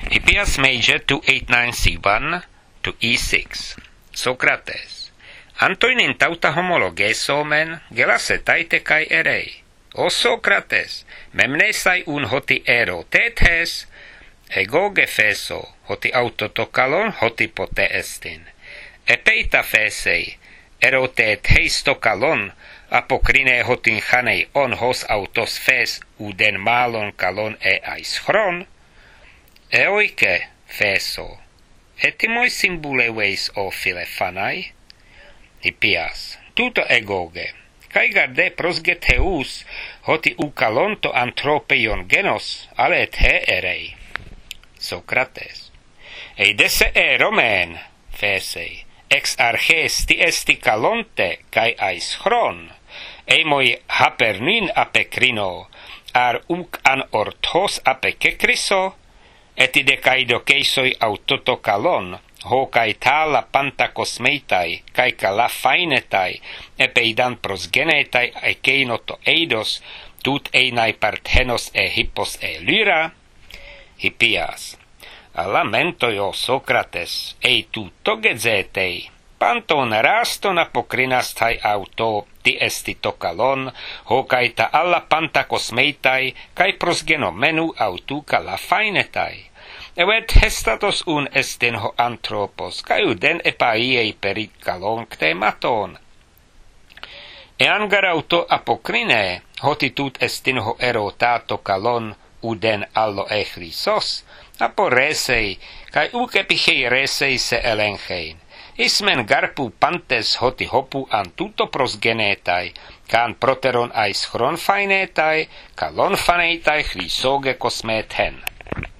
Hippias major 289c1 to e6. Socrates. Antoinin tauta homologesomen gelase taite kai erei. O Socrates, memnesai un hoti ero tetes, ego gefeso, hoti autotokalon hoti pote estin. Epeita fesei, erotet heistokalon, apokrine hotin chanei on hos autos fes uden malon kalon aischron, eoike feso, etimoi simbuleveis o filefanai, Hippias, tuto egoge, kai garde prosgeteus, hoti ukalonto antropeion genos, alet he erei. Socrates, eidese eromen, fesei, ex arches ti esti kalonte, kai aischron, emoi hapernin apekrino, ar an orthos apekekriso, etide kaido keisoi autoto kalon, ho kai tala pantakosmeitai, kai kala fainetai, epeidan prosgenetai ekeinoto eidos, tut einai parthenos e hippos e lyra, Hippias. Lamento jo Socrates, ei tutto gezetei, panton raston apokrinastai auto, ti esti tokalon, ho kaita alla pantakosmeitai, kai prosgenomenu autu kala fainetai. Evet hestatos un estin ho anthropos, kai uden epaiei perit kalon ktematon. Eangarauto apokrine, hoti tut estin ho erotato kalon, uden allo echlisos, aporesei, kai ukepihei resei se elenchein. Ismen garpu pantes hoti hopu an tuto prosgenetai, kan proteron aischron fainetai, kalon faneitai chlisoge kosmeten.